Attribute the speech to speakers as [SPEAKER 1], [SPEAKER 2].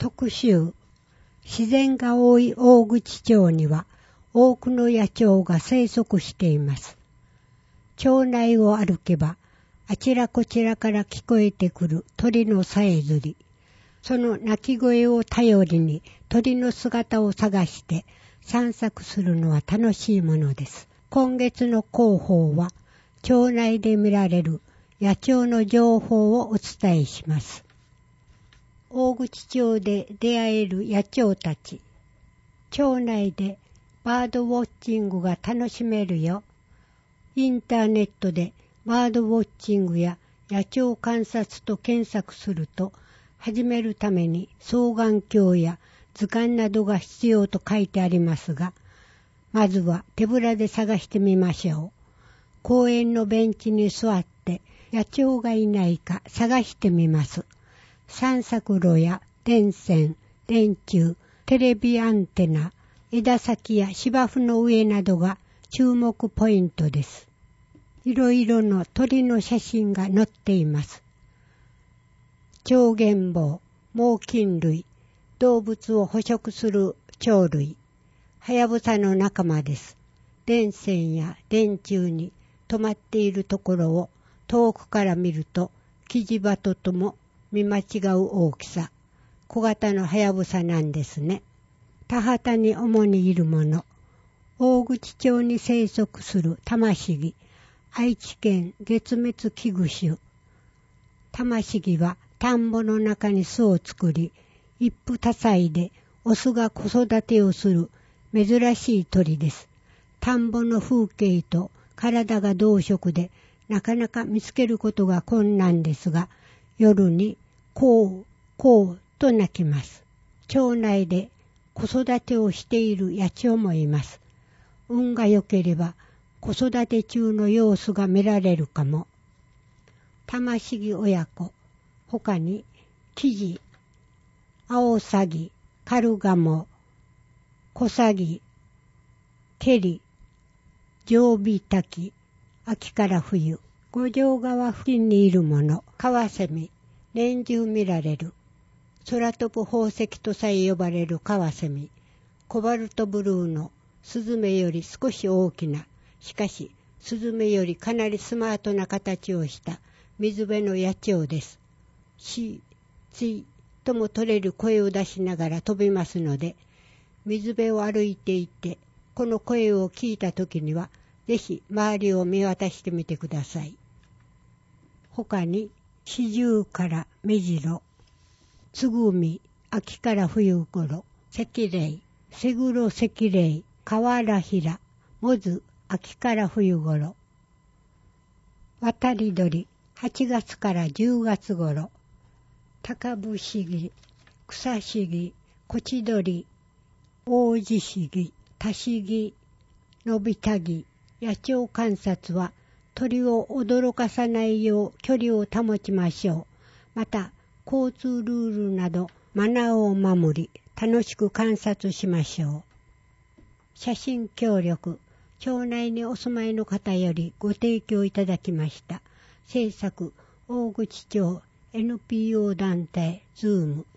[SPEAKER 1] 特集。自然が多い大口町には多くの野鳥が生息しています。町内を歩けばあちらこちらから聞こえてくる鳥のさえずり。その鳴き声を頼りに鳥の姿を探して散策するのは楽しいものです。今月の広報は町内で見られる野鳥の情報をお伝えします。大口町で出会える野鳥たち。町内でバードウォッチングが楽しめるよ。インターネットでバードウォッチングや野鳥観察と検索すると、始めるために双眼鏡や図鑑などが必要と書いてありますが、まずは手ぶらで探してみましょう。公園のベンチに座って野鳥がいないか探してみます。散策路や電線、電柱、テレビアンテナ、枝先や芝生の上などが注目ポイントです。いろいろの鳥の写真が載っています。チョウゲンボウ、猛禽類、動物を捕食する鳥類、ハヤブサの仲間です。電線や電柱に止まっているところを遠くから見ると、キジバトとも見間違う大きさ。小型のハヤブサなんですね。田畑に主にいるもの。大口町に生息するタマシギ。愛知県絶滅危惧種。タマシギは田んぼの中に巣を作り、一夫多妻でオスが子育てをする珍しい鳥です。田んぼの風景と体が同色で、なかなか見つけることが困難ですが、夜にこう、こうと鳴きます。町内で子育てをしている野鳥もいます。運が良ければ子育て中の様子が見られるかも。タマシギ親子、他にキジ、アオサギ、カルガモ、コサギ、ケリ、ジョウビタキ、秋から冬、五条川付近にいるもの、カワセミ、年中見られる。空飛ぶ宝石とさえ呼ばれるカワセミ、コバルトブルーのスズメより少し大きな、しかしスズメよりかなりスマートな形をした水辺の野鳥です。シー、ツイとも取れる声を出しながら飛びますので、水辺を歩いていて、この声を聞いたときには、ぜひ周りを見渡してみてください。他に、シジュウカラ、メジロ、ツグミ、秋から冬頃、セキレイ、セグロセキレイ、カワラヒラ、モズ、秋から冬頃。渡り鳥、8月から10月頃。タカブシギ、クサシギ、コチドリ、オオジシギ、タシギ、ノビタギ。野鳥観察は鳥を驚かさないよう距離を保ちましょう。また、交通ルールなどマナーを守り、楽しく観察しましょう。写真協力、町内にお住まいの方よりご提供いただきました。制作、大口町 NPO 団体ズーム。